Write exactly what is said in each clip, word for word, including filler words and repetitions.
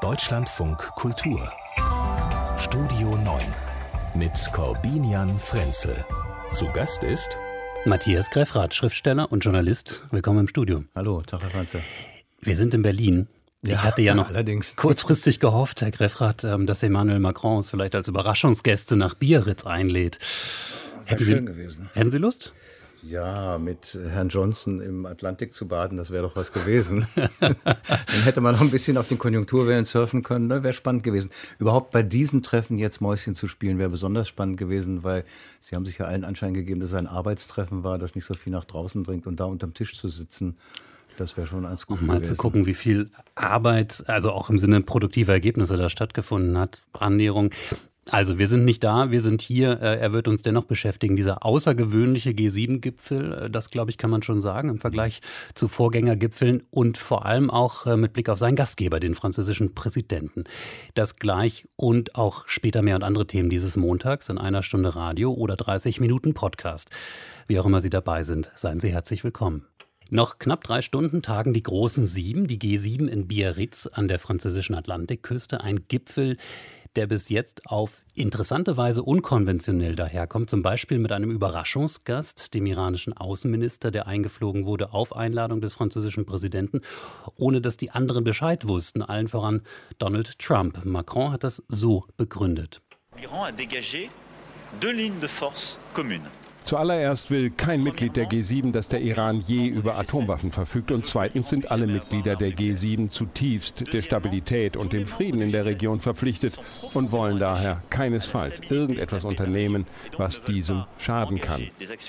Deutschlandfunk Kultur Studio neun mit Corbinian Frenzel. Zu Gast ist Matthias Greffrath, Schriftsteller und Journalist. Willkommen im Studio. Hallo, Tag Herr Frenzel. Wir sind in Berlin. Ich Ja, hatte ja noch allerdings. kurzfristig gehofft, Herr Greffrath, dass Emmanuel Macron uns vielleicht als Überraschungsgäste nach Biarritz einlädt. Hätten schön Sie, gewesen. Hätten Sie Lust? Ja, mit Herrn Johnson im Atlantik zu baden, das wäre doch was gewesen. Dann hätte man noch ein bisschen auf den Konjunkturwellen surfen können, ne? Wäre spannend gewesen. Überhaupt bei diesen Treffen jetzt Mäuschen zu spielen, wäre besonders spannend gewesen, weil Sie haben sich ja allen Anschein gegeben, dass es ein Arbeitstreffen war, das nicht so viel nach draußen dringt und da unterm Tisch zu sitzen. Das wäre schon ganz gut Um mal gewesen. zu gucken, wie viel Arbeit, also auch im Sinne produktiver Ergebnisse da stattgefunden hat. Annäherung. Also wir sind nicht da, wir sind hier. Er wird uns dennoch beschäftigen. Dieser außergewöhnliche G sieben Gipfel, das glaube ich, kann man schon sagen, im Vergleich zu Vorgängergipfeln und vor allem auch mit Blick auf seinen Gastgeber, den französischen Präsidenten. Das gleich und auch später mehr und andere Themen dieses Montags in einer Stunde Radio oder dreißig Minuten Podcast. Wie auch immer Sie dabei sind, seien Sie herzlich willkommen. Noch knapp drei Stunden tagen die großen Sieben, die G sieben in Biarritz an der französischen Atlantikküste. Ein Gipfel, der bis jetzt auf interessante Weise unkonventionell daherkommt. Zum Beispiel mit einem Überraschungsgast, dem iranischen Außenminister, der eingeflogen wurde auf Einladung des französischen Präsidenten, ohne dass die anderen Bescheid wussten, allen voran Donald Trump. Macron hat das so begründet. L'Iran a dégagé deux lignes de force communes. Zuallererst will kein Mitglied der G sieben, dass der Iran je über Atomwaffen verfügt. Und zweitens sind alle Mitglieder der G sieben zutiefst der Stabilität und dem Frieden in der Region verpflichtet und wollen daher keinesfalls irgendetwas unternehmen, was diesem schaden kann.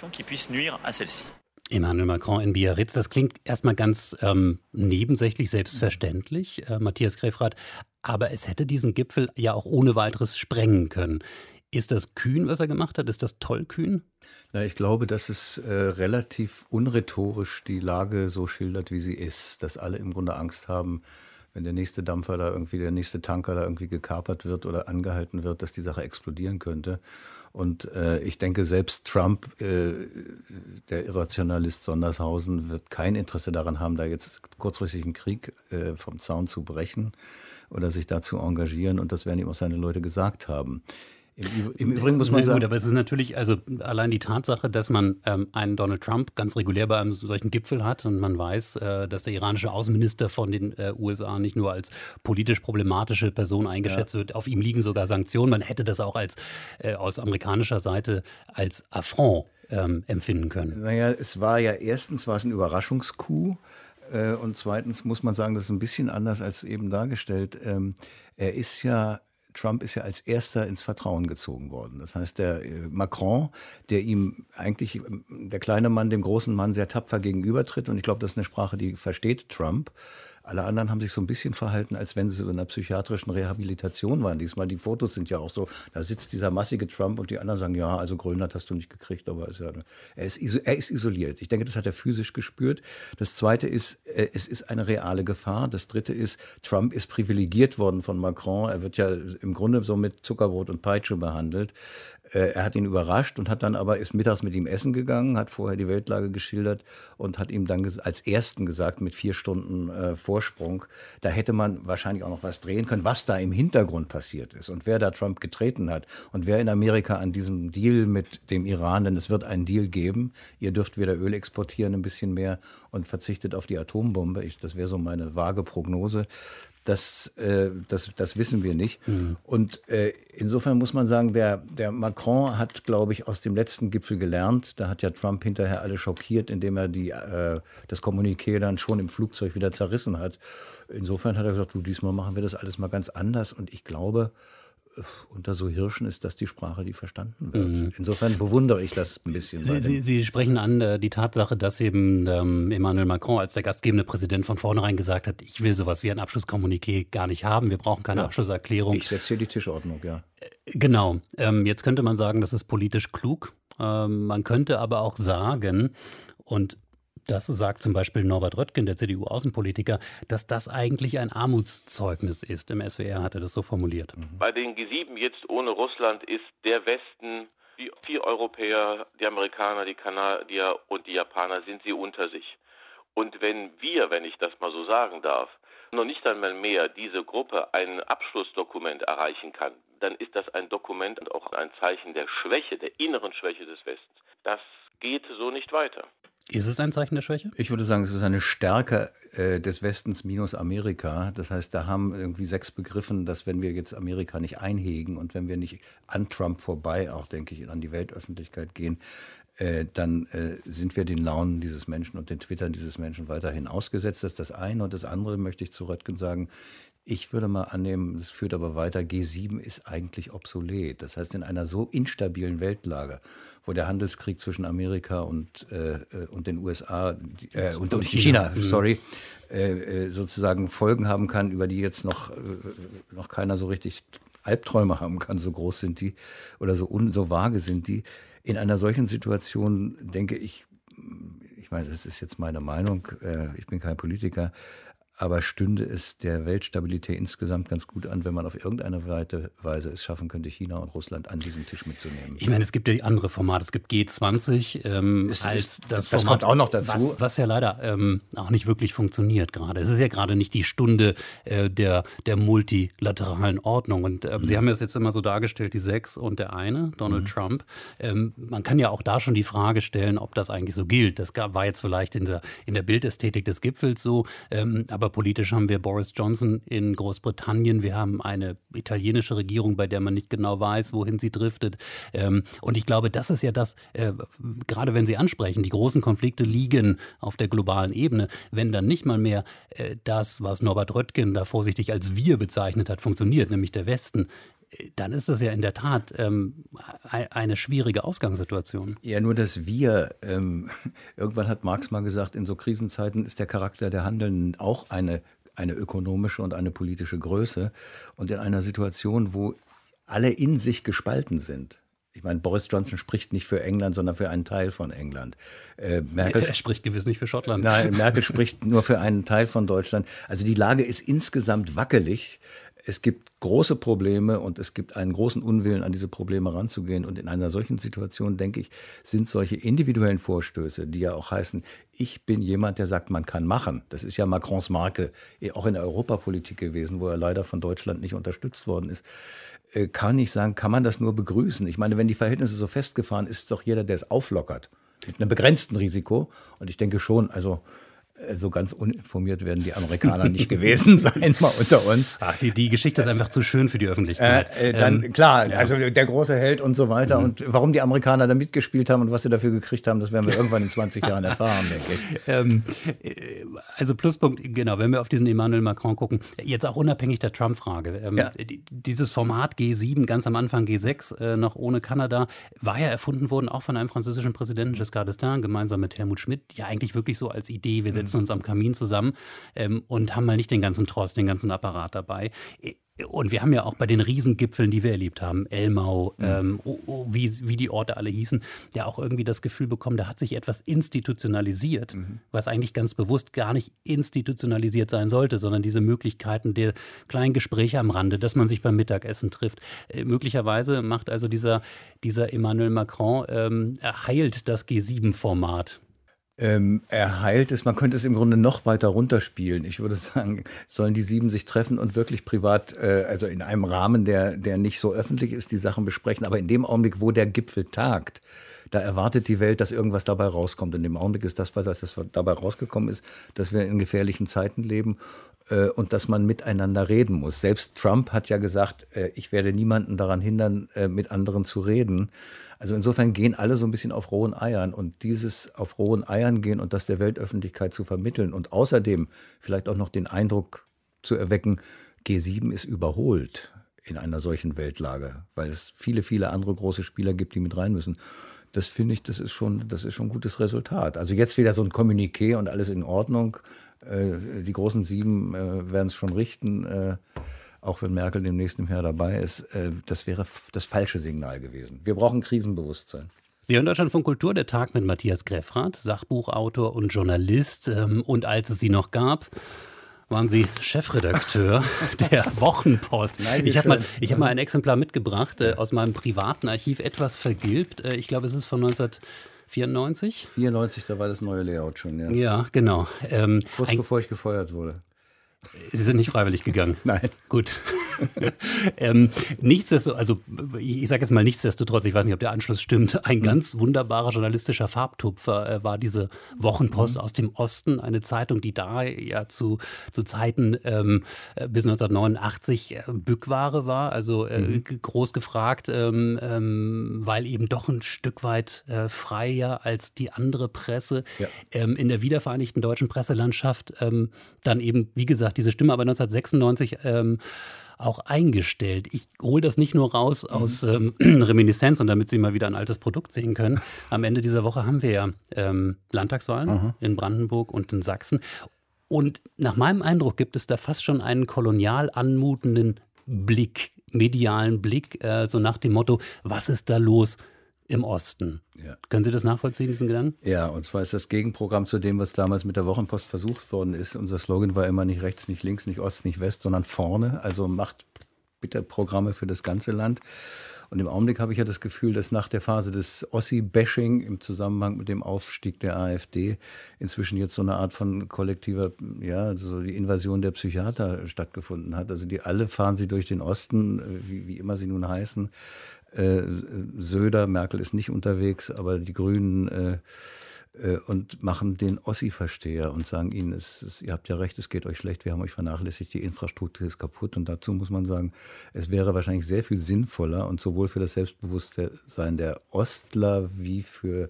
Emmanuel Macron in Biarritz, das klingt erstmal ganz ähm, nebensächlich, selbstverständlich, äh, Matthias Greffrath, aber es hätte diesen Gipfel ja auch ohne weiteres sprengen können. Ist das kühn, was er gemacht hat? Ist das tollkühn? Na, ich glaube, dass es äh, relativ unrhetorisch die Lage so schildert, wie sie ist. Dass alle im Grunde Angst haben, wenn der nächste Dampfer da irgendwie, der nächste Tanker da irgendwie gekapert wird oder angehalten wird, dass die Sache explodieren könnte. Und äh, ich denke, selbst Trump, äh, der Irrationalist Sondershausen, wird kein Interesse daran haben, da jetzt kurzfristig einen Krieg äh, vom Zaun zu brechen oder sich da zu engagieren. Und das werden ihm auch seine Leute gesagt haben. Im, Im Übrigen muss man Na sagen... Gut, aber es ist natürlich, also allein die Tatsache, dass man ähm, einen Donald Trump ganz regulär bei einem solchen Gipfel hat und man weiß, äh, dass der iranische Außenminister von den äh, U S A nicht nur als politisch problematische Person eingeschätzt ja. wird, auf ihm liegen sogar Sanktionen. Man hätte das auch als äh, aus amerikanischer Seite als Affront ähm, empfinden können. Naja, es war ja erstens war es ein Überraschungscoup. Äh, und zweitens muss man sagen, das ist ein bisschen anders als eben dargestellt. Ähm, er ist ja Trump ist ja als erster ins Vertrauen gezogen worden. Das heißt, der Macron, der ihm eigentlich, der kleine Mann, dem großen Mann sehr tapfer gegenübertritt. Und ich glaube, das ist eine Sprache, die versteht Trump. Alle anderen haben sich so ein bisschen verhalten, als wenn sie in einer psychiatrischen Rehabilitation waren. Diesmal, die Fotos sind ja auch so, da sitzt dieser massige Trump und die anderen sagen, ja, also Grönland hast du nicht gekriegt, aber ist ja, er, ist, er ist isoliert. Ich denke, das hat er physisch gespürt. Das Zweite ist, es ist eine reale Gefahr. Das Dritte ist, Trump ist privilegiert worden von Macron. Er wird ja im Grunde so mit Zuckerbrot und Peitsche behandelt. Er hat ihn überrascht und hat dann aber ist mittags mit ihm essen gegangen, hat vorher die Weltlage geschildert und hat ihm dann als Ersten gesagt, mit vier Stunden äh, Vorsprung, da hätte man wahrscheinlich auch noch was drehen können, was da im Hintergrund passiert ist und wer da Trump getreten hat und wer in Amerika an diesem Deal mit dem Iran, denn es wird einen Deal geben, ihr dürft wieder Öl exportieren, ein bisschen mehr und verzichtet auf die Atombombe. Ich, das wäre so meine vage Prognose. Das, äh, das, das wissen wir nicht. Mhm. Und äh, insofern muss man sagen, der, der Macron hat, glaube ich, aus dem letzten Gipfel gelernt. Da hat ja Trump hinterher alle schockiert, indem er die, äh, das Kommuniqué dann schon im Flugzeug wieder zerrissen hat. Insofern hat er gesagt, du, diesmal machen wir das alles mal ganz anders. Und ich glaube, unter so Hirschen ist das die Sprache, die verstanden wird. Mhm. Insofern bewundere ich das ein bisschen. Sie, Sie, Sie sprechen an äh, die Tatsache, dass eben ähm, Emmanuel Macron als der gastgebende Präsident von vornherein gesagt hat, ich will sowas wie ein Abschlusskommuniqué gar nicht haben, wir brauchen keine ja. Abschlusserklärung. Ich setze hier die Tischordnung, ja. Äh, genau. Ähm, jetzt könnte man sagen, das ist politisch klug. Ähm, man könnte aber auch sagen, und das sagt zum Beispiel Norbert Röttgen, der C D U-Außenpolitiker, dass das eigentlich ein Armutszeugnis ist. Im S W R hat er das so formuliert. Bei den G sieben jetzt ohne Russland ist der Westen, die vier Europäer, die Amerikaner, die Kanadier und die Japaner, sind sie unter sich. Und wenn wir, wenn ich das mal so sagen darf, noch nicht einmal mehr diese Gruppe ein Abschlussdokument erreichen kann, dann ist das ein Dokument und auch ein Zeichen der Schwäche, der inneren Schwäche des Westens. Das geht so nicht weiter. Ist es ein Zeichen der Schwäche? Ich würde sagen, es ist eine Stärke äh, des Westens minus Amerika. Das heißt, da haben irgendwie sechs begriffen, dass wenn wir jetzt Amerika nicht einhegen und wenn wir nicht an Trump vorbei, auch denke ich, an die Weltöffentlichkeit gehen, äh, dann äh, sind wir den Launen dieses Menschen und den Twittern dieses Menschen weiterhin ausgesetzt. Das ist das eine. Und das andere möchte ich zu Röttgen sagen, ich würde mal annehmen, es führt aber weiter, G sieben ist eigentlich obsolet. Das heißt, in einer so instabilen Weltlage, wo der Handelskrieg zwischen Amerika und, äh, und den U S A äh, und, und China, China sorry, äh, sozusagen Folgen haben kann, über die jetzt noch, äh, noch keiner so richtig Albträume haben kann, so groß sind die oder so, un, so vage sind die. In einer solchen Situation denke ich, ich meine, das ist jetzt meine Meinung, äh, ich bin kein Politiker, aber stünde es der Weltstabilität insgesamt ganz gut an, wenn man auf irgendeine Weise es schaffen könnte, China und Russland an diesen Tisch mitzunehmen. Ich meine, es gibt ja andere Formate. Es gibt G zwanzig ähm, es, als das, das, das Format, kommt auch noch dazu. Was, was ja leider ähm, auch nicht wirklich funktioniert gerade. Es ist ja gerade nicht die Stunde äh, der, der multilateralen Ordnung. Und ähm, mhm. Sie haben es jetzt immer so dargestellt, die sechs und der eine, Donald mhm. Trump. Ähm, man kann ja auch da schon die Frage stellen, ob das eigentlich so gilt. Das gab, war jetzt vielleicht in der, in der Bildästhetik des Gipfels so, ähm, aber politisch haben wir Boris Johnson in Großbritannien. Wir haben eine italienische Regierung, bei der man nicht genau weiß, wohin sie driftet. Ähm, und ich glaube, das ist ja das, äh, gerade wenn Sie ansprechen, die großen Konflikte liegen auf der globalen Ebene. Wenn dann nicht mal mehr äh, das, was Norbert Röttgen da vorsichtig als wir bezeichnet hat, funktioniert, nämlich der Westen, dann ist das ja in der Tat ähm, eine schwierige Ausgangssituation. Ja, nur dass wir, ähm, irgendwann hat Marx mal gesagt, in so Krisenzeiten ist der Charakter der Handelnden auch eine, eine ökonomische und eine politische Größe. Und in einer Situation, wo alle in sich gespalten sind, ich meine, Boris Johnson spricht nicht für England, sondern für einen Teil von England. Äh, Merkel er spricht gewiss nicht für Schottland. Nein, Merkel spricht nur für einen Teil von Deutschland. Also die Lage ist insgesamt wackelig. Es gibt große Probleme und es gibt einen großen Unwillen, an diese Probleme ranzugehen. Und in einer solchen Situation, denke ich, sind solche individuellen Vorstöße, die ja auch heißen, ich bin jemand, der sagt, man kann machen. Das ist ja Macrons Marke, auch in der Europapolitik gewesen, wo er leider von Deutschland nicht unterstützt worden ist. Kann ich sagen, kann man das nur begrüßen. Ich meine, wenn die Verhältnisse so festgefahren ist, ist doch jeder, der es auflockert, mit einem begrenzten Risiko. Und ich denke schon, also so ganz uninformiert werden die Amerikaner nicht gewesen sein, mal unter uns. Ach, die, die Geschichte ist einfach zu schön für die Öffentlichkeit. Äh, äh, dann, ähm, klar, ja. also der große Held und so weiter. Mhm. Und warum die Amerikaner da mitgespielt haben und was sie dafür gekriegt haben, das werden wir irgendwann in zwanzig Jahren erfahren, denke ich. Ähm, also Pluspunkt, genau, wenn wir auf diesen Emmanuel Macron gucken, jetzt auch unabhängig der Trump-Frage. Ähm, ja. Dieses Format G sieben, ganz am Anfang G sechs, äh, noch ohne Kanada, war ja erfunden worden, auch von einem französischen Präsidenten, Giscard d'Estaing, gemeinsam mit Helmut Schmidt, ja eigentlich wirklich so als Idee, wir setzen uns am Kamin zusammen ähm, und haben mal nicht den ganzen Trost, den ganzen Apparat dabei. Und wir haben ja auch bei den Riesengipfeln, die wir erlebt haben, Elmau, mhm. ähm, oh, oh, wie, wie die Orte alle hießen, ja auch irgendwie das Gefühl bekommen, da hat sich etwas institutionalisiert, mhm. was eigentlich ganz bewusst gar nicht institutionalisiert sein sollte, sondern diese Möglichkeiten der kleinen Gespräche am Rande, dass man sich beim Mittagessen trifft. Äh, möglicherweise macht also dieser, dieser Emmanuel Macron, ähm, er heilt das G sieben Format. Ähm, er heilt es, man könnte es im Grunde noch weiter runterspielen. Ich würde sagen, sollen die sieben sich treffen und wirklich privat, äh, also in einem Rahmen, der, der nicht so öffentlich ist, die Sachen besprechen. Aber in dem Augenblick, wo der Gipfel tagt, da erwartet die Welt, dass irgendwas dabei rauskommt. In dem Augenblick ist das, was das dabei rausgekommen ist, dass wir in gefährlichen Zeiten leben äh, und dass man miteinander reden muss. Selbst Trump hat ja gesagt, äh, ich werde niemanden daran hindern, äh, mit anderen zu reden. Also insofern gehen alle so ein bisschen auf rohen Eiern. Und dieses auf rohen Eiern gehen und das der Weltöffentlichkeit zu vermitteln und außerdem vielleicht auch noch den Eindruck zu erwecken, G sieben ist überholt in einer solchen Weltlage, weil es viele, viele andere große Spieler gibt, die mit rein müssen. Das finde ich, das ist schon, das ist schon ein gutes Resultat. Also jetzt wieder so ein Kommuniqué und alles in Ordnung. Äh, die großen Sieben äh, werden es schon richten, äh, auch wenn Merkel demnächst im Jahr dabei ist. Äh, das wäre f- das falsche Signal gewesen. Wir brauchen Krisenbewusstsein. Sie hören Deutschlandfunk Kultur, der Tag mit Matthias Greffrath, Sachbuchautor und Journalist. Ähm, und als es Sie noch gab, waren Sie Chefredakteur der Wochenpost. Nein, ich habe mal, ich hab mal ein Exemplar mitgebracht äh, aus meinem privaten Archiv, etwas vergilbt. Äh, ich glaube, es ist von neunzehnhundertvierundneunzig. vierundneunzig, da war das neue Layout schon, ja. Ja, genau. Ähm, Kurz ein, bevor ich gefeuert wurde. Sie sind nicht freiwillig gegangen. Nein. Gut. ähm, nichtsdestotrotz, also ich sage jetzt mal nichtsdestotrotz, ich weiß nicht, ob der Anschluss stimmt, ein ganz wunderbarer journalistischer Farbtupfer äh, war diese Wochenpost mhm. aus dem Osten, eine Zeitung, die da ja zu, zu Zeiten ähm, bis neunzehnhundertneunundachtzig äh, Bückware war, also äh, mhm. groß gefragt, ähm, ähm, weil eben doch ein Stück weit äh, freier als die andere Presse ja. ähm, in der wiedervereinigten deutschen Presselandschaft ähm, dann eben, wie gesagt, diese Stimme aber neunzehnhundertsechsundneunzig ähm, auch eingestellt. Ich hole das nicht nur raus aus ähm, Reminiszenz und damit Sie mal wieder ein altes Produkt sehen können. Am Ende dieser Woche haben wir ja ähm, Landtagswahlen Aha. in Brandenburg und in Sachsen. Und nach meinem Eindruck gibt es da fast schon einen kolonial anmutenden Blick, medialen Blick, äh, so nach dem Motto, was ist da los im Osten? Ja. Können Sie das nachvollziehen, diesen Gedanken? Ja, und zwar ist das Gegenprogramm zu dem, was damals mit der Wochenpost versucht worden ist. Unser Slogan war immer nicht rechts, nicht links, nicht Ost, nicht West, sondern vorne. Also macht bitte Programme für das ganze Land. Und im Augenblick habe ich ja das Gefühl, dass nach der Phase des Ossi-Bashing im Zusammenhang mit dem Aufstieg der AfD inzwischen jetzt so eine Art von kollektiver, ja, so die Invasion der Psychiater stattgefunden hat. Also die alle fahren sie durch den Osten, wie, wie immer sie nun heißen. Äh, Söder, Merkel ist nicht unterwegs, aber die Grünen äh, äh, und machen den Ossi-Versteher und sagen ihnen, es, es, ihr habt ja recht, es geht euch schlecht, wir haben euch vernachlässigt, die Infrastruktur ist kaputt. Und dazu muss man sagen, es wäre wahrscheinlich sehr viel sinnvoller und sowohl für das Selbstbewusstsein der Ostler wie für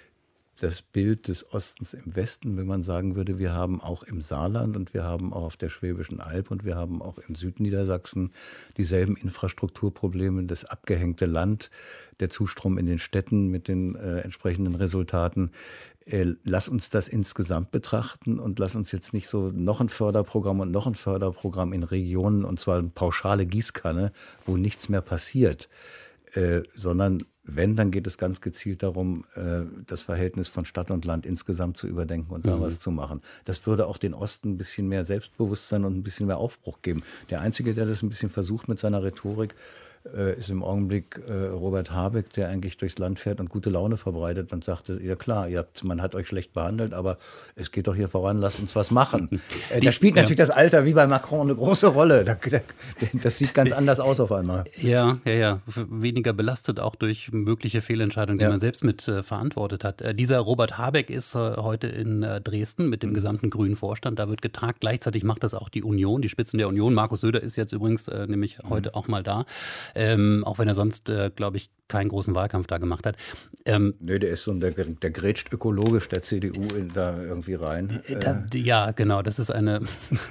das Bild des Ostens im Westen, wenn man sagen würde, wir haben auch im Saarland und wir haben auch auf der Schwäbischen Alb und wir haben auch in Südniedersachsen dieselben Infrastrukturprobleme, das abgehängte Land, der Zustrom in den Städten mit den äh, entsprechenden Resultaten. Äh, lass uns das insgesamt betrachten und lass uns jetzt nicht so noch ein Förderprogramm und noch ein Förderprogramm in Regionen, und zwar eine pauschale Gießkanne, wo nichts mehr passiert, äh, sondern wenn, dann geht es ganz gezielt darum, das Verhältnis von Stadt und Land insgesamt zu überdenken und da mhm. was zu machen. Das würde auch den Osten ein bisschen mehr Selbstbewusstsein und ein bisschen mehr Aufbruch geben. Der Einzige, der das ein bisschen versucht mit seiner Rhetorik, ist im Augenblick Robert Habeck, der eigentlich durchs Land fährt und gute Laune verbreitet und sagte, ja klar, ihr habt, man hat euch schlecht behandelt, aber es geht doch hier voran, lasst uns was machen. Die, da spielt natürlich ja. das Alter wie bei Macron eine große Rolle. Das sieht ganz anders aus auf einmal. Ja, ja, ja. Weniger belastet auch durch mögliche Fehlentscheidungen, die ja. man selbst mit äh, verantwortet hat. Äh, dieser Robert Habeck ist äh, heute in äh, Dresden mit dem gesamten grünen Vorstand. Da wird getagt. Gleichzeitig macht das auch die Union, die Spitzen der Union. Markus Söder ist jetzt übrigens äh, nämlich mhm. heute auch mal da. Ähm, auch wenn er sonst, äh, glaube ich, keinen großen Wahlkampf da gemacht hat. Ähm, Nö, der ist so, der, der grätscht ökologisch der C D U in, da irgendwie rein. Da, ja, genau, das ist eine,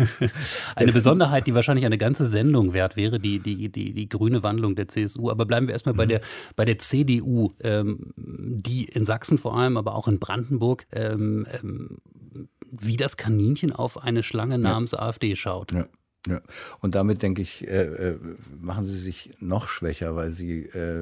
eine Besonderheit, die wahrscheinlich eine ganze Sendung wert wäre, die, die, die, die grüne Wandlung der C S U. Aber bleiben wir erstmal mhm. bei, der, bei der C D U, ähm, die in Sachsen vor allem, aber auch in Brandenburg, ähm, ähm, wie das Kaninchen auf eine Schlange namens ja. AfD schaut. Ja. Ja. Und damit, denke ich, äh, machen sie sich noch schwächer, weil sie, äh,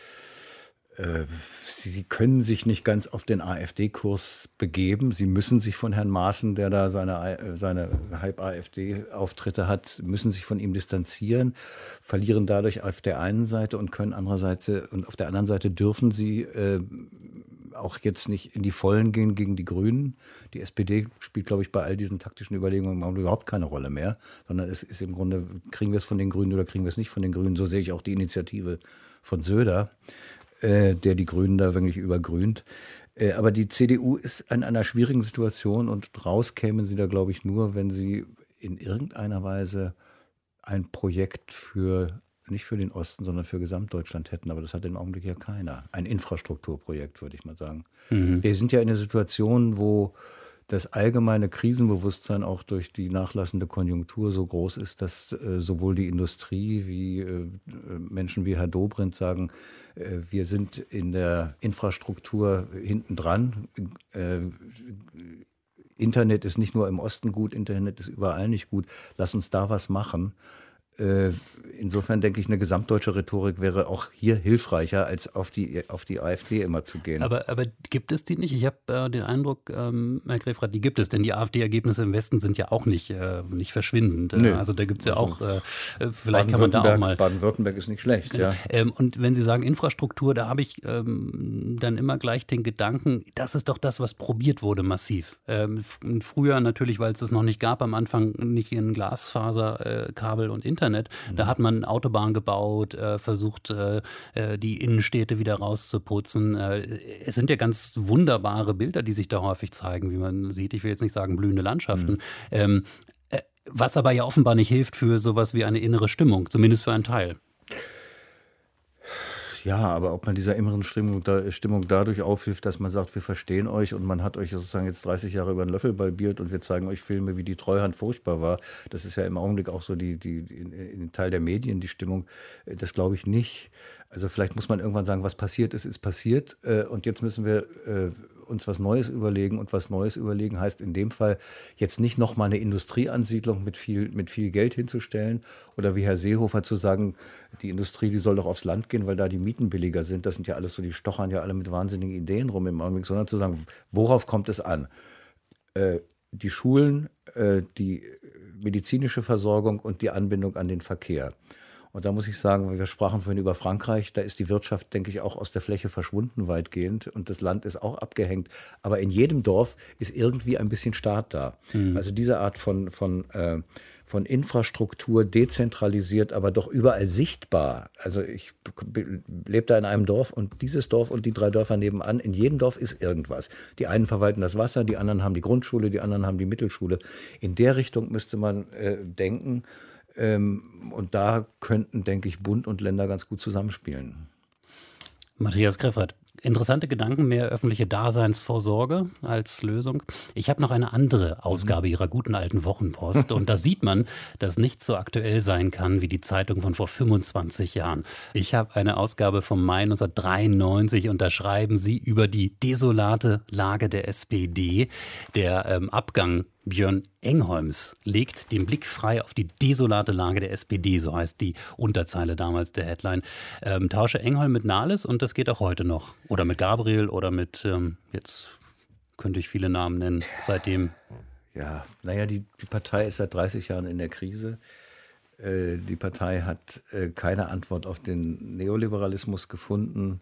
äh, sie, sie können sich nicht ganz auf den AfD-Kurs begeben. Sie müssen sich von Herrn Maaßen, der da seine, seine Halb-AfD-Auftritte hat, müssen sich von ihm distanzieren, verlieren dadurch auf der einen Seite und können andererseits, und auf der anderen Seite dürfen sie äh, auch jetzt nicht in die Vollen gehen gegen die Grünen. Die S P D spielt, glaube ich, bei all diesen taktischen Überlegungen überhaupt keine Rolle mehr, sondern es ist im Grunde, kriegen wir es von den Grünen oder kriegen wir es nicht von den Grünen. So sehe ich auch die Initiative von Söder, äh, der die Grünen da wirklich übergrünt. Äh, aber die C D U ist in einer schwierigen Situation und raus kämen sie da, glaube ich, nur, wenn sie in irgendeiner Weise ein Projekt für nicht für den Osten, sondern für Gesamtdeutschland hätten. Aber das hat im Augenblick ja keiner. Ein Infrastrukturprojekt, würde ich mal sagen. Mhm. Wir sind ja in einer Situation, wo das allgemeine Krisenbewusstsein auch durch die nachlassende Konjunktur so groß ist, dass äh, sowohl die Industrie wie äh, Menschen wie Herr Dobrindt sagen, äh, wir sind in der Infrastruktur hinten dran. Äh, Internet ist nicht nur im Osten gut, Internet ist überall nicht gut. Lass uns da was machen. Insofern denke ich, eine gesamtdeutsche Rhetorik wäre auch hier hilfreicher, als auf die, auf die AfD immer zu gehen. Aber, aber gibt es die nicht? Ich habe äh, den Eindruck, ähm, Herr Grefrath, die gibt es, denn die AfD-Ergebnisse im Westen sind ja auch nicht, äh, nicht verschwindend. Äh, also da gibt es ja auch, äh, vielleicht kann man da auch mal... Baden-Württemberg ist nicht schlecht, ja. Ähm, und wenn Sie sagen Infrastruktur, da habe ich ähm, dann immer gleich den Gedanken, das ist doch das, was probiert wurde massiv. Ähm, früher natürlich, weil es das noch nicht gab, am Anfang nicht in Glasfaser, äh, Kabel und Internet. Da hat man Autobahn gebaut, äh, versucht, äh, die Innenstädte wieder rauszuputzen. Äh, es sind ja ganz wunderbare Bilder, die sich da häufig zeigen, wie man sieht. Ich will jetzt nicht sagen blühende Landschaften. Mhm. Ähm, äh, was aber ja offenbar nicht hilft für sowas wie eine innere Stimmung, zumindest für einen Teil. Ja, aber ob man dieser inneren Stimmung, da, Stimmung dadurch aufhilft, dass man sagt, wir verstehen euch und man hat euch sozusagen jetzt dreißig Jahre über den Löffel balbiert und wir zeigen euch Filme, wie die Treuhand furchtbar war. Das ist ja im Augenblick auch so die, die, die in, in Teil der Medien, die Stimmung. Das glaube ich nicht. Also vielleicht muss man irgendwann sagen, was passiert ist, ist passiert. Und jetzt müssen wir uns was Neues überlegen. Und was Neues überlegen heißt in dem Fall jetzt nicht nochmal eine Industrieansiedlung mit viel, mit viel Geld hinzustellen oder wie Herr Seehofer zu sagen, die Industrie, die soll doch aufs Land gehen, weil da die Mieten billiger sind. Das sind ja alles so, die stochern ja alle mit wahnsinnigen Ideen rum im Augenblick, sondern zu sagen, worauf kommt es an? Äh, die Schulen, äh, die medizinische Versorgung und die Anbindung an den Verkehr. Und da muss ich sagen, wir sprachen vorhin über Frankreich, da ist die Wirtschaft, denke ich, auch aus der Fläche verschwunden weitgehend und das Land ist auch abgehängt. Aber in jedem Dorf ist irgendwie ein bisschen Staat da. Mhm. Also diese Art von, von, äh, von Infrastruktur, dezentralisiert, aber doch überall sichtbar. Also ich lebe da in einem Dorf und dieses Dorf und die drei Dörfer nebenan, in jedem Dorf ist irgendwas. Die einen verwalten das Wasser, die anderen haben die Grundschule, die anderen haben die Mittelschule. In der Richtung müsste man äh, denken. Ähm, und da könnten, denke ich, Bund und Länder ganz gut zusammenspielen. Matthias Grefrath, interessante Gedanken, mehr öffentliche Daseinsvorsorge als Lösung. Ich habe noch eine andere Ausgabe Ihrer guten alten Wochenpost und da sieht man, dass nichts so aktuell sein kann wie die Zeitung von vor fünfundzwanzig Jahren. Ich habe eine Ausgabe vom Mai neunzehnhundertdreiundneunzig und da schreiben Sie über die desolate Lage der S P D, der ähm, Abgang Björn Engholms legt den Blick frei auf die desolate Lage der S P D, so heißt die Unterzeile damals der Headline. Ähm, tausche Engholm mit Nahles und das geht auch heute noch. Oder mit Gabriel oder mit, ähm, jetzt könnte ich viele Namen nennen, seitdem. Ja, naja, die, die Partei ist seit dreißig Jahren in der Krise. Äh, die Partei hat äh, keine Antwort auf den Neoliberalismus gefunden.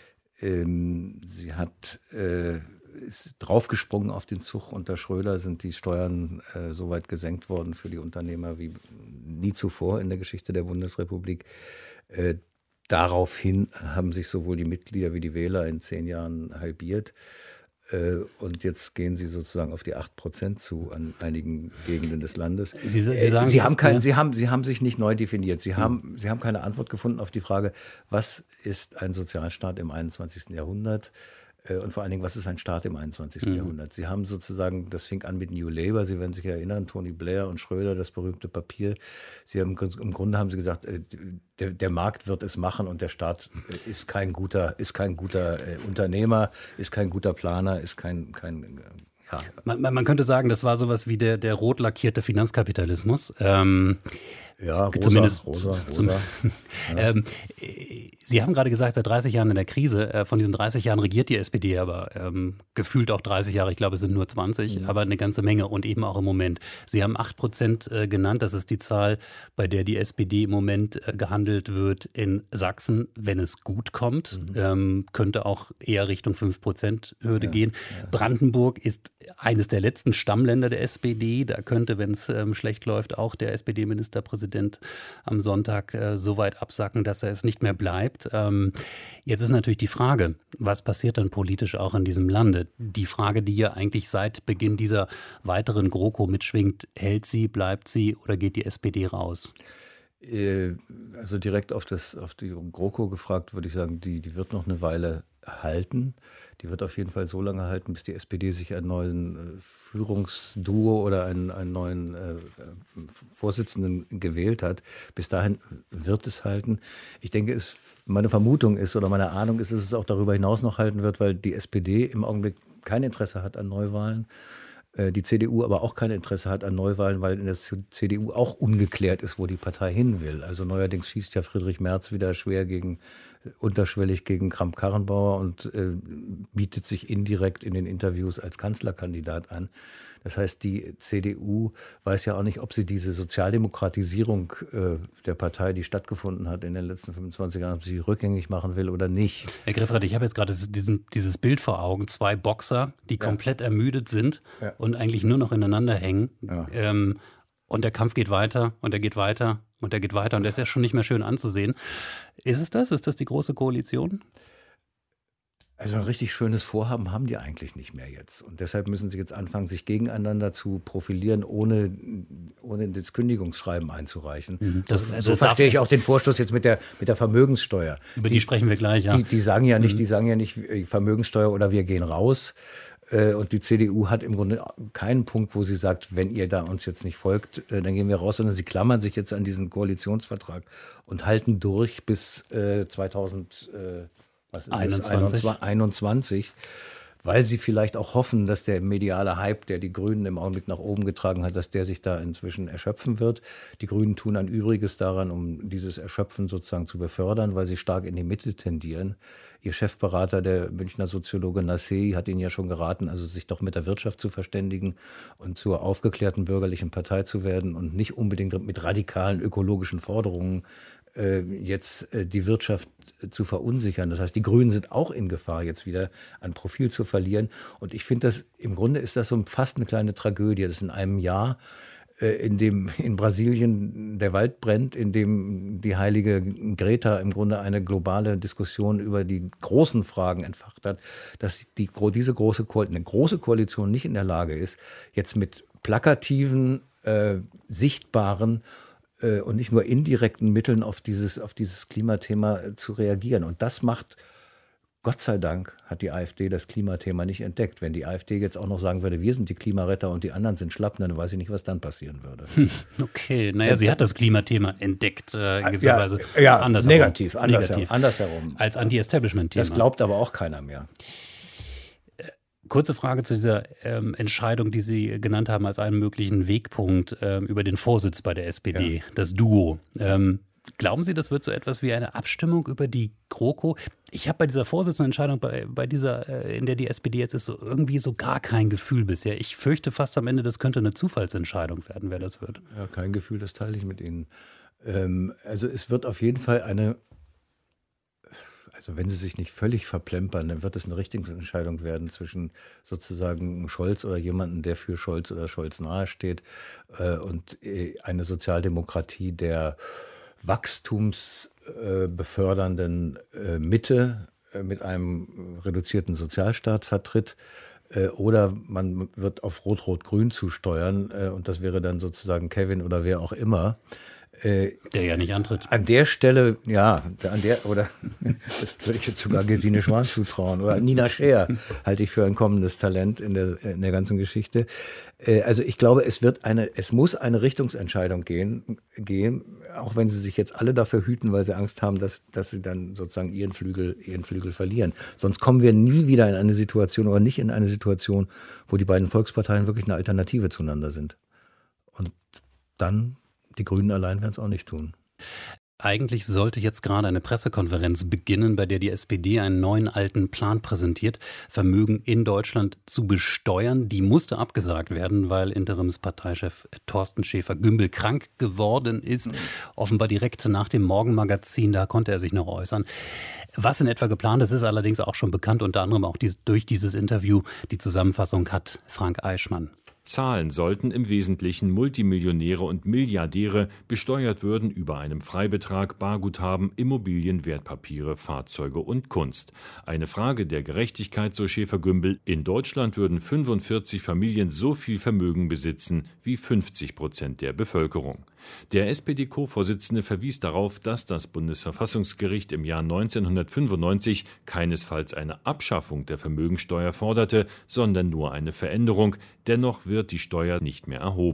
Ähm, sie hat... Äh, ist draufgesprungen auf den Zug. Unter Schröder sind die Steuern äh, so weit gesenkt worden für die Unternehmer wie nie zuvor in der Geschichte der Bundesrepublik. Äh, daraufhin haben sich sowohl die Mitglieder wie die Wähler in zehn Jahren halbiert. Äh, und jetzt gehen sie sozusagen auf die acht Prozent zu an einigen Gegenden des Landes. Sie, Sie, sagen, äh, sie, haben kein, sie, haben, sie haben sich nicht neu definiert. Sie, hm. haben, sie haben keine Antwort gefunden auf die Frage, was ist ein Sozialstaat im einundzwanzigsten Jahrhundert? Und vor allen Dingen, was ist ein Staat im einundzwanzigsten Mhm. Jahrhundert? Sie haben sozusagen, das fing an mit New Labour, Sie werden sich erinnern, Tony Blair und Schröder, das berühmte Papier. Sie haben, im Grunde haben sie gesagt, der, der Markt wird es machen und der Staat ist kein guter, ist kein guter Unternehmer, ist kein guter Planer, ist kein, kein ja. man, man könnte sagen, das war sowas wie der, der rot lackierte Finanzkapitalismus. Ähm, Ja, rosa, zumindest rosa, rosa. Zum, Ja. ähm, Sie haben gerade gesagt, seit dreißig Jahren in der Krise. Äh, von diesen dreißig Jahren regiert die S P D aber ähm, gefühlt auch dreißig Jahre. Ich glaube, es sind nur zwanzig, mhm. aber eine ganze Menge und eben auch im Moment. Sie haben acht Prozent äh, genannt. Das ist die Zahl, bei der die S P D im Moment äh, gehandelt wird in Sachsen, wenn es gut kommt. Mhm. Ähm, könnte auch eher Richtung fünf Prozent Hürde ja, gehen. Ja. Brandenburg ist eines der letzten Stammländer der S P D. Da könnte, wenn es ähm, schlecht läuft, auch der S P D-Ministerpräsident am Sonntag äh, so weit absacken, dass er es nicht mehr bleibt. Ähm, jetzt ist natürlich die Frage, was passiert dann politisch auch in diesem Lande? Die Frage, die ja eigentlich seit Beginn dieser weiteren GroKo mitschwingt, hält sie, bleibt sie oder geht die S P D raus? Also direkt auf, das, auf die GroKo gefragt, würde ich sagen, die, die wird noch eine Weile halten. Die wird auf jeden Fall so lange halten, bis die S P D sich einen neuen äh, Führungsduo oder einen, einen neuen äh, Vorsitzenden gewählt hat. Bis dahin wird es halten. Ich denke, es, meine Vermutung ist oder meine Ahnung ist, dass es auch darüber hinaus noch halten wird, weil die S P D im Augenblick kein Interesse hat an Neuwahlen. Die C D U aber auch kein Interesse hat an Neuwahlen, weil in der C D U auch ungeklärt ist, wo die Partei hin will. Also neuerdings schießt ja Friedrich Merz wieder schwer gegen, unterschwellig gegen Kramp-Karrenbauer und äh, bietet sich indirekt in den Interviews als Kanzlerkandidat an. Das heißt, die C D U weiß ja auch nicht, ob sie diese Sozialdemokratisierung äh, der Partei, die stattgefunden hat in den letzten fünfundzwanzig Jahren, ob sie rückgängig machen will oder nicht. Herr Griffrath, ich habe jetzt gerade diesen, dieses Bild vor Augen, zwei Boxer, die ja. komplett ermüdet sind ja. und eigentlich nur noch ineinander hängen. Ja. Ähm, und der Kampf geht weiter und er geht weiter und er geht weiter und der ist ja schon nicht mehr schön anzusehen. Ist es das? Ist das die Große Koalition? Also ein richtig schönes Vorhaben haben die eigentlich nicht mehr jetzt. Und deshalb müssen sie jetzt anfangen, sich gegeneinander zu profilieren, ohne, ohne das Kündigungsschreiben einzureichen. Mhm. Das, so das verstehe ich auch den Vorstoß jetzt mit der, mit der Vermögenssteuer. Über die, die sprechen wir gleich, ja. Die, die sagen ja nicht, mhm. die sagen ja nicht Vermögenssteuer oder wir gehen raus. Und die C D U hat im Grunde keinen Punkt, wo sie sagt, wenn ihr da uns jetzt nicht folgt, dann gehen wir raus, sondern sie klammern sich jetzt an diesen Koalitionsvertrag und halten durch bis äh, zweitausend Was ist einundzwanzig. Es? einundzwanzig, weil sie vielleicht auch hoffen, dass der mediale Hype, der die Grünen im Augenblick nach oben getragen hat, dass der sich da inzwischen erschöpfen wird. Die Grünen tun ein Übriges daran, um dieses Erschöpfen sozusagen zu befördern, weil sie stark in die Mitte tendieren. Ihr Chefberater, der Münchner Soziologe Nassé, hat ihnen ja schon geraten, also sich doch mit der Wirtschaft zu verständigen und zur aufgeklärten bürgerlichen Partei zu werden und nicht unbedingt mit radikalen ökologischen Forderungen jetzt die Wirtschaft zu verunsichern. Das heißt, die Grünen sind auch in Gefahr, jetzt wieder an Profil zu verlieren. Und ich finde, das im Grunde ist das so fast eine kleine Tragödie. Das ist in einem Jahr, in dem in Brasilien der Wald brennt, in dem die heilige Greta im Grunde eine globale Diskussion über die großen Fragen entfacht hat, dass die, diese große, eine große Koalition nicht in der Lage ist, jetzt mit plakativen, äh, sichtbaren und nicht nur indirekten Mitteln auf dieses, auf dieses Klimathema zu reagieren. Und das macht, Gott sei Dank, hat die AfD das Klimathema nicht entdeckt. Wenn die AfD jetzt auch noch sagen würde, wir sind die Klimaretter und die anderen sind Schlappen, dann weiß ich nicht, was dann passieren würde. Okay, naja, sie hat das Klimathema entdeckt, äh, in gewisser ja, Weise. Ja, andersherum. negativ, anders negativ. andersherum. Als Anti-Establishment-Thema. Das glaubt aber auch keiner mehr. Kurze Frage zu dieser ähm, Entscheidung, die Sie genannt haben als einen möglichen Wegpunkt ähm, über den Vorsitz bei der S P D, ja. das Duo. Ähm, glauben Sie, das wird so etwas wie eine Abstimmung über die GroKo? Ich habe bei dieser Vorsitzendenentscheidung, bei, bei dieser, äh, in der die S P D jetzt ist, so irgendwie so gar kein Gefühl bisher. Ich fürchte fast am Ende, das könnte eine Zufallsentscheidung werden, wer das wird. Ja, kein Gefühl, das teile ich mit Ihnen. Ähm, also es wird auf jeden Fall eine... Also wenn sie sich nicht völlig verplempern, dann wird es eine Richtungsentscheidung werden zwischen sozusagen Scholz oder jemandem, der für Scholz oder Scholz nahesteht, äh, und äh, eine Sozialdemokratie der wachstumsbefördernden äh, Mitte äh, mit einem reduzierten Sozialstaat vertritt. Äh, oder man wird auf Rot-Rot-Grün zusteuern äh, und das wäre dann sozusagen Kevin oder wer auch immer. Der ja nicht antritt. An der Stelle, ja, an der, oder das würde ich jetzt sogar Gesine Schwan zutrauen, oder Nina Scheer halte ich für ein kommendes Talent in der, in der ganzen Geschichte. Also ich glaube, es wird eine, es muss eine Richtungsentscheidung gehen, gehen, auch wenn sie sich jetzt alle dafür hüten, weil sie Angst haben, dass, dass sie dann sozusagen ihren Flügel, ihren Flügel verlieren. Sonst kommen wir nie wieder in eine Situation oder nicht in eine Situation, wo die beiden Volksparteien wirklich eine Alternative zueinander sind. Und dann die Grünen allein werden es auch nicht tun. Eigentlich sollte jetzt gerade eine Pressekonferenz beginnen, bei der die S P D einen neuen alten Plan präsentiert, Vermögen in Deutschland zu besteuern. Die musste abgesagt werden, weil Interimsparteichef Thorsten Schäfer-Gümbel krank geworden ist. Mhm. Offenbar direkt nach dem Morgenmagazin, da konnte er sich noch äußern. Was in etwa geplant ist, ist allerdings auch schon bekannt, unter anderem auch dies, durch dieses Interview. Die Zusammenfassung hat Frank Eichmann. Zahlen sollten im Wesentlichen Multimillionäre und Milliardäre, besteuert würden über einem Freibetrag, Barguthaben, Immobilien, Wertpapiere, Fahrzeuge und Kunst. Eine Frage der Gerechtigkeit, so Schäfer-Gümbel. In Deutschland würden fünfundvierzig Familien so viel Vermögen besitzen wie fünfzig Prozent der Bevölkerung. Der S P D-Co-Vorsitzende verwies darauf, dass das Bundesverfassungsgericht im Jahr neunzehnhundertfünfundneunzig keinesfalls eine Abschaffung der Vermögensteuer forderte, sondern nur eine Veränderung. Dennoch wird die Steuer nicht mehr erhoben.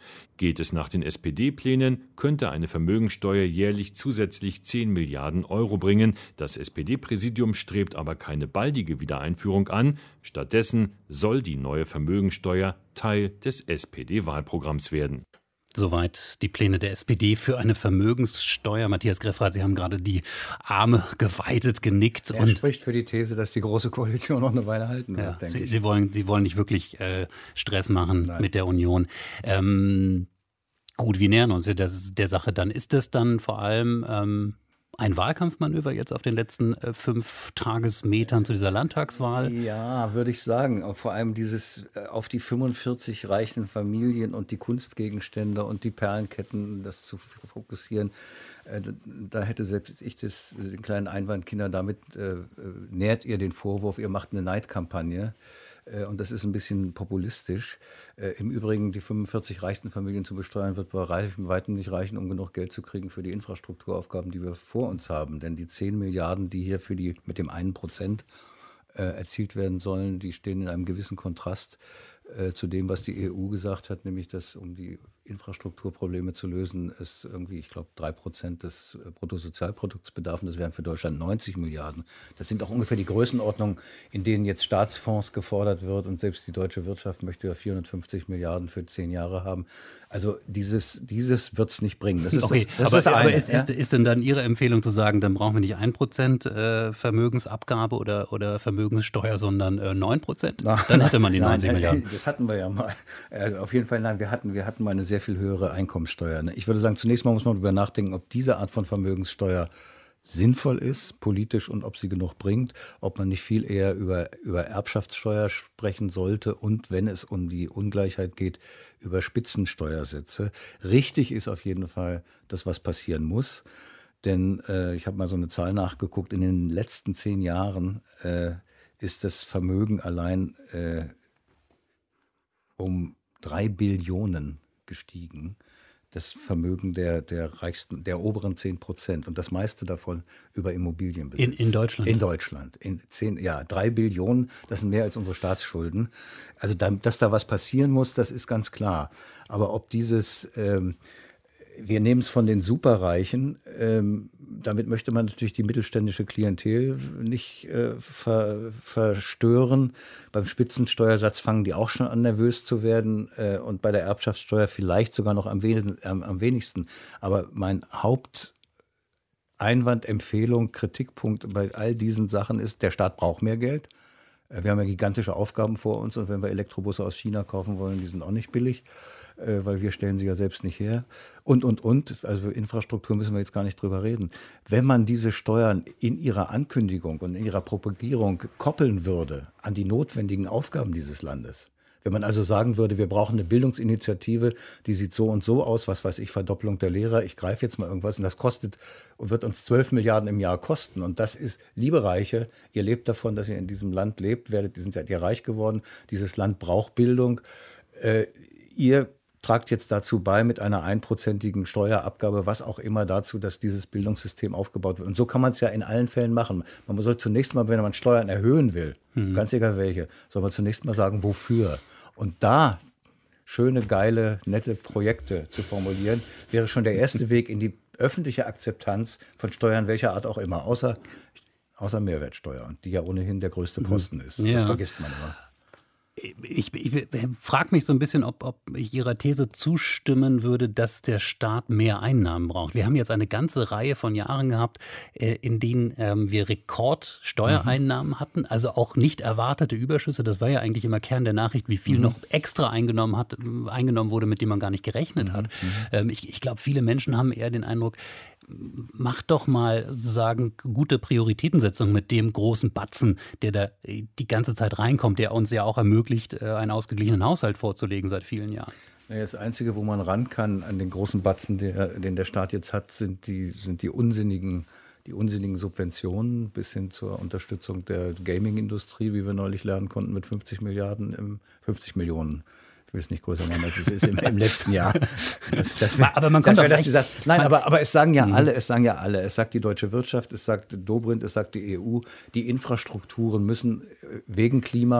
Geht es nach den S P D-Plänen, könnte eine Vermögensteuer jährlich zusätzlich zehn Milliarden Euro bringen. Das S P D-Präsidium strebt aber keine baldige Wiedereinführung an. Stattdessen soll die neue Vermögensteuer Teil des S P D-Wahlprogramms werden. Soweit die Pläne der S P D für eine Vermögenssteuer. Matthias Greffrath, Sie haben gerade die Arme geweitet genickt. Er und spricht für die These, dass die Große Koalition noch eine Weile halten wird, ja, denke Sie, ich. Sie, wollen, Sie wollen nicht wirklich äh, Stress machen Nein. mit der Union. Ähm, gut, wir nähern uns der, der Sache dann. Ist das dann vor allem ähm, ein Wahlkampfmanöver jetzt auf den letzten äh, fünf Tagesmetern zu dieser Landtagswahl? Ja, würde ich sagen. Vor allem dieses äh, auf die fünfundvierzig reichen Familien und die Kunstgegenstände und die Perlenketten, das zu fokussieren. Äh, da hätte selbst ich das, den kleinen Einwand, Kinder, damit äh, nährt ihr den Vorwurf, ihr macht eine Neidkampagne. Äh, und das ist ein bisschen populistisch. Äh, Im Übrigen, die fünfundvierzig reichsten Familien zu besteuern, wird bei weitem nicht reichen, um genug Geld zu kriegen für die Infrastrukturaufgaben, die wir vor uns haben. Denn die zehn Milliarden, die hier für die mit dem einen Prozent äh, erzielt werden sollen, die stehen in einem gewissen Kontrast äh, zu dem, was die E U gesagt hat, nämlich, dass um die Infrastrukturprobleme zu lösen, es irgendwie, ich glaube, drei Prozent des Bruttosozialprodukts bedarf. Das wären für Deutschland neunzig Milliarden. Das sind auch ungefähr die Größenordnungen, in denen jetzt Staatsfonds gefordert wird. Und selbst die deutsche Wirtschaft möchte ja vierhundertfünfzig Milliarden für zehn Jahre haben. Also dieses, dieses wird es nicht bringen. Das ist Okay, das, das aber, ist das aber eine, ist, ja? ist, ist denn dann Ihre Empfehlung zu sagen, dann brauchen wir nicht ein Prozent äh, Vermögensabgabe oder, oder Vermögenssteuer, sondern äh, neun Prozent? Dann hätte man die Nein, neunzig Milliarden. Das hatten wir ja mal. Also auf jeden Fall, nein, wir hatten, wir hatten mal eine sehr viel höhere Einkommenssteuer. Ich würde sagen, zunächst mal muss man darüber nachdenken, ob diese Art von Vermögenssteuer sinnvoll ist, politisch, und ob sie genug bringt, ob man nicht viel eher über, über Erbschaftssteuer sprechen sollte und, wenn es um die Ungleichheit geht, über Spitzensteuersätze. Richtig ist auf jeden Fall das, was passieren muss. Denn äh, ich habe mal so eine Zahl nachgeguckt, in den letzten zehn Jahren äh, ist das Vermögen allein äh, um drei Billionen gestiegen. Das Vermögen der, der reichsten, der oberen zehn Prozent. Und das meiste davon über Immobilienbesitz. In, in Deutschland? In Deutschland. In zehn, ja, drei Billionen, das sind mehr als unsere Staatsschulden. Also, da, dass da was passieren muss, das ist ganz klar. Aber ob dieses, ähm, wir nehmen es von den Superreichen, ähm, damit möchte man natürlich die mittelständische Klientel nicht äh, ver, verstören. Beim Spitzensteuersatz fangen die auch schon an, nervös zu werden, äh, und bei der Erbschaftssteuer vielleicht sogar noch am, wen, am, am wenigsten. Aber mein Haupteinwand, Empfehlung, Kritikpunkt bei all diesen Sachen ist, der Staat braucht mehr Geld. Äh, wir haben ja gigantische Aufgaben vor uns, und wenn wir Elektrobusse aus China kaufen wollen, die sind auch nicht billig, weil wir stellen sie ja selbst nicht her. Und, und, und, also Infrastruktur müssen wir jetzt gar nicht drüber reden. Wenn man diese Steuern in ihrer Ankündigung und in ihrer Propagierung koppeln würde an die notwendigen Aufgaben dieses Landes, wenn man also sagen würde, wir brauchen eine Bildungsinitiative, die sieht so und so aus, was weiß ich, Verdopplung der Lehrer, ich greife jetzt mal irgendwas, und das kostet und wird uns zwölf Milliarden im Jahr kosten. Und das ist, liebe Reiche, ihr lebt davon, dass ihr in diesem Land lebt, werdet, sind seid ihr reich geworden, dieses Land braucht Bildung. Äh, ihr tragt jetzt dazu bei mit einer einprozentigen Steuerabgabe, was auch immer, dazu, dass dieses Bildungssystem aufgebaut wird. Und so kann man es ja in allen Fällen machen. Man soll zunächst mal, wenn man Steuern erhöhen will, mhm. ganz egal welche, soll man zunächst mal sagen, wofür. Und da schöne, geile, nette Projekte zu formulieren, wäre schon der erste Weg in die öffentliche Akzeptanz von Steuern welcher Art auch immer, außer, außer Mehrwertsteuer, die ja ohnehin der größte Posten ist. Ja. Das vergisst man immer. Ich, ich frage mich so ein bisschen, ob, ob ich Ihrer These zustimmen würde, dass der Staat mehr Einnahmen braucht. Wir haben jetzt eine ganze Reihe von Jahren gehabt, in denen ähm, wir Rekordsteuereinnahmen mhm. hatten, also auch nicht erwartete Überschüsse. Das war ja eigentlich immer Kern der Nachricht, wie viel mhm. noch extra eingenommen, hat, eingenommen wurde, mit dem man gar nicht gerechnet mhm. hat. Ähm, ich ich glaube, viele Menschen haben eher den Eindruck, macht doch mal sozusagen gute Prioritätensetzung mit dem großen Batzen, der da die ganze Zeit reinkommt, der uns ja auch ermöglicht, einen ausgeglichenen Haushalt vorzulegen seit vielen Jahren. Das Einzige, wo man ran kann an den großen Batzen, der, den der Staat jetzt hat, sind die, sind die unsinnigen, die unsinnigen Subventionen bis hin zur Unterstützung der Gaming-Industrie, wie wir neulich lernen konnten, mit fünfzig Milliarden, im, fünfzig Millionen. Ich will es nicht größer machen, als es ist im, im letzten Jahr. Das, das wär, aber man kann doch das, das, Nein, aber, aber es sagen ja alle, es sagen ja alle. Es sagt die deutsche Wirtschaft, es sagt Dobrindt, es sagt die E U, die Infrastrukturen müssen wegen Klima,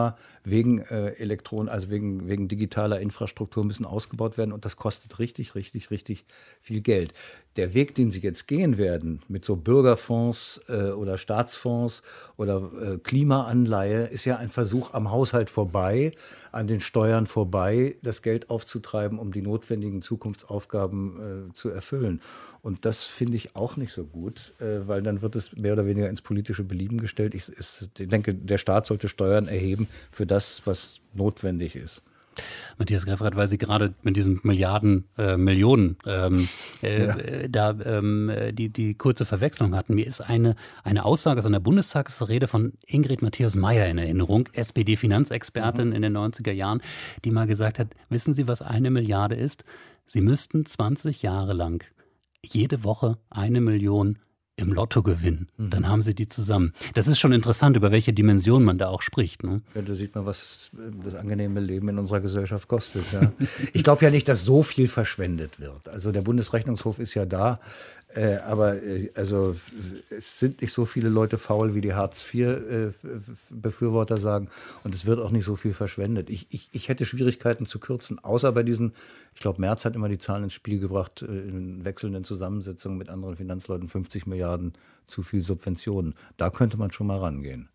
wegen äh, Elektronen, also wegen, wegen digitaler Infrastruktur müssen ausgebaut werden und das kostet richtig, richtig, richtig viel Geld. Der Weg, den sie jetzt gehen werden, mit so Bürgerfonds äh, oder Staatsfonds oder äh, Klimaanleihe, ist ja ein Versuch am Haushalt vorbei, an den Steuern vorbei, das Geld aufzutreiben, um die notwendigen Zukunftsaufgaben äh, zu erfüllen. Und das finde ich auch nicht so gut, äh, weil dann wird es mehr oder weniger ins politische Belieben gestellt. Ich, ich denke, der Staat sollte Steuern erheben für das, was notwendig ist. Matthias Greffrath, weil Sie gerade mit diesen Milliarden, äh, Millionen ähm, äh, ja. äh, da ähm, die, die kurze Verwechslung hatten. Mir ist eine, eine Aussage aus einer Bundestagsrede von Ingrid Matthäus-Maier in Erinnerung, S P D-Finanzexpertin mhm. in den neunziger Jahren, die mal gesagt hat, wissen Sie, was eine Milliarde ist? Sie müssten zwanzig Jahre lang jede Woche eine Million im Lotto gewinnen. Mhm. Dann haben sie die zusammen. Das ist schon interessant, über welche Dimension man da auch spricht. Ne? Ja, da sieht man, was das angenehme Leben in unserer Gesellschaft kostet. Ja. Ich glaube ja nicht, dass so viel verschwendet wird. Also der Bundesrechnungshof ist ja da, äh, aber äh, also es sind nicht so viele Leute faul, wie die Hartz-vier-Befürworter äh, sagen. Und es wird auch nicht so viel verschwendet. Ich, ich, ich hätte Schwierigkeiten zu kürzen, außer bei diesen, ich glaube, Merz hat immer die Zahlen ins Spiel gebracht, in wechselnden Zusammensetzungen mit anderen Finanzleuten, fünfzig Milliarden zu viel Subventionen. Da könnte man schon mal rangehen.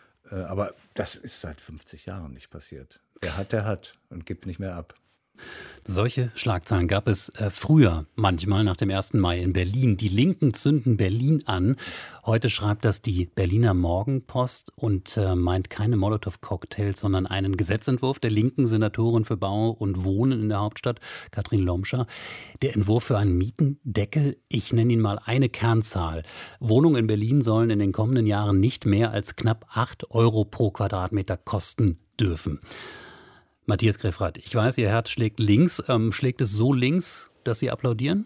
Aber das ist seit fünfzig Jahren nicht passiert. Wer hat, der hat und gibt nicht mehr ab. Solche Schlagzeilen gab es äh, früher manchmal nach dem ersten Mai in Berlin. Die Linken zünden Berlin an. Heute schreibt das die Berliner Morgenpost und äh, meint keine Molotow-Cocktails, sondern einen Gesetzentwurf der linken Senatorin für Bau und Wohnen in der Hauptstadt, Katrin Lomscher. Der Entwurf für einen Mietendeckel, ich nenne ihn mal eine Kernzahl. Wohnungen in Berlin sollen in den kommenden Jahren nicht mehr als knapp acht Euro pro Quadratmeter kosten dürfen. Matthias Greffrath, ich weiß, Ihr Herz schlägt links. Ähm, schlägt es so links, dass Sie applaudieren?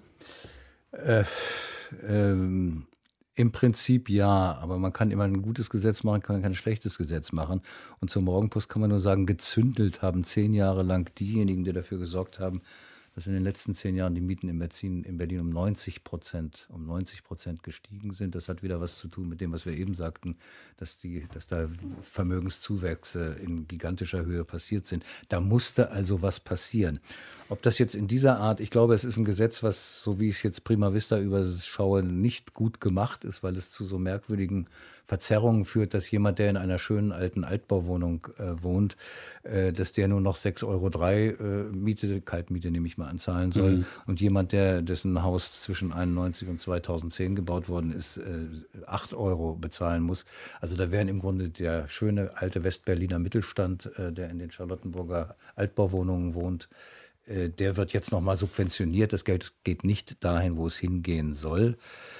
Äh, ähm, Im Prinzip ja, aber man kann immer ein gutes Gesetz machen, kann kein schlechtes Gesetz machen. Und zur Morgenpost kann man nur sagen, gezündelt haben zehn Jahre lang diejenigen, die dafür gesorgt haben, dass in den letzten zehn Jahren die Mieten in Berlin, in Berlin um neunzig Prozent, um neunzig Prozent gestiegen sind. Das hat wieder was zu tun mit dem, was wir eben sagten, dass, die, dass da Vermögenszuwächse in gigantischer Höhe passiert sind. Da musste also was passieren. Ob das jetzt in dieser Art, ich glaube, es ist ein Gesetz, was, so wie ich es jetzt prima vista überschaue, nicht gut gemacht ist, weil es zu so merkwürdigen Verzerrungen führt, dass jemand, der in einer schönen alten Altbauwohnung äh, wohnt, äh, dass der nur noch sechs Euro drei äh, Miete, Kaltmiete nehme ich mal an, zahlen soll. Mhm. Und jemand, der dessen Haus zwischen einundneunzig und zweitausendzehn gebaut worden ist, äh, acht Euro bezahlen muss. Also da wären im Grunde der schöne alte Westberliner Mittelstand, äh, der in den Charlottenburger Altbauwohnungen wohnt, äh, der wird jetzt nochmal subventioniert. Das Geld geht nicht dahin, wo es hingehen soll.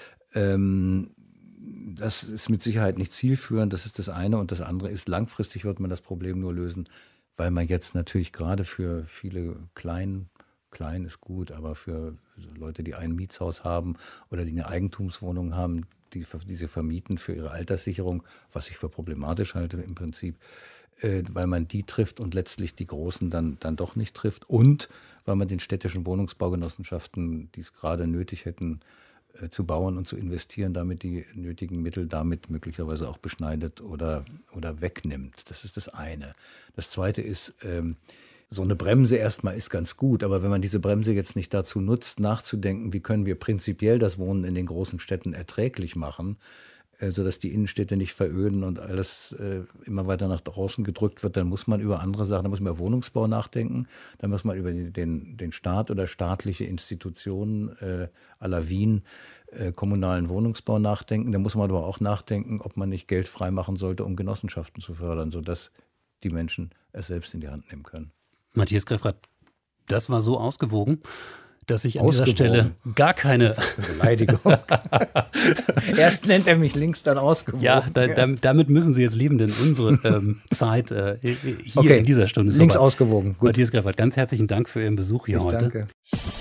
Ähm, Das ist mit Sicherheit nicht zielführend, das ist das eine. Und das andere ist, langfristig wird man das Problem nur lösen, weil man jetzt natürlich gerade für viele klein, klein ist gut, aber für Leute, die ein Mietshaus haben oder die eine Eigentumswohnung haben, die, die sie vermieten für ihre Alterssicherung, was ich für problematisch halte im Prinzip, äh, weil man die trifft und letztlich die Großen dann, dann doch nicht trifft. Und weil man den städtischen Wohnungsbaugenossenschaften, die es gerade nötig hätten, zu bauen und zu investieren, damit die nötigen Mittel damit möglicherweise auch beschneidet oder, oder wegnimmt. Das ist das eine. Das zweite ist, ähm, so eine Bremse erstmal ist ganz gut, aber wenn man diese Bremse jetzt nicht dazu nutzt, nachzudenken, wie können wir prinzipiell das Wohnen in den großen Städten erträglich machen, äh, sodass die Innenstädte nicht veröden und alles äh, immer weiter nach draußen gedrückt wird, dann muss man über andere Sachen, dann muss man über Wohnungsbau nachdenken, dann muss man über den, den Staat oder staatliche Institutionen äh, à la Wien, äh, kommunalen Wohnungsbau nachdenken. Da muss man aber auch nachdenken, ob man nicht Geld freimachen sollte, um Genossenschaften zu fördern, sodass die Menschen es selbst in die Hand nehmen können. Matthias Greffrath, das war so ausgewogen, dass ich an dieser Stelle gar keine Beleidigung. Erst nennt er mich links, dann ausgewogen. Ja, da, da, damit müssen Sie jetzt leben, denn unsere ähm, Zeit äh, hier okay. in dieser Stunde ist links vorbei. ausgewogen. Gut. Matthias Greffrath, ganz herzlichen Dank für Ihren Besuch hier ich heute. Danke.